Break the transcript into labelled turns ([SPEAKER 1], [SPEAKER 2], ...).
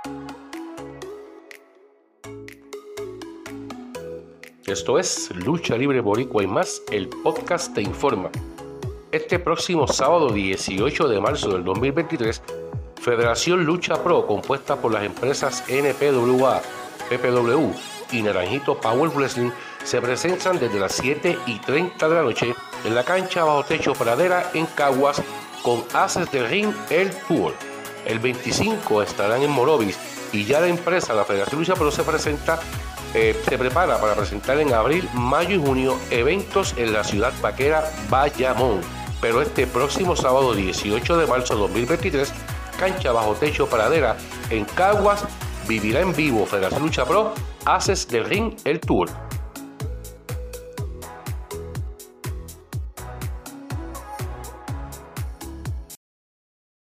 [SPEAKER 1] Esto es Lucha Libre Boricua y Más, el podcast te informa. Este próximo sábado 18 de marzo del 2023, Federación Lucha Pro, compuesta por las empresas NPWA, PPW y Naranjito Power Wrestling, se presentan desde las 7:30 de la noche en la cancha bajo techo Pradera en Caguas con Haces del Ring el Tour. El 25 estarán en Morovis y ya la empresa, la Federación Lucha Pro, se prepara para presentar en abril, mayo y junio eventos en la ciudad vaquera Bayamón. Pero este próximo sábado 18 de marzo de 2023, cancha bajo techo Pradera en Caguas, vivirá en vivo Federación Lucha Pro, Haces del Ring el Tour.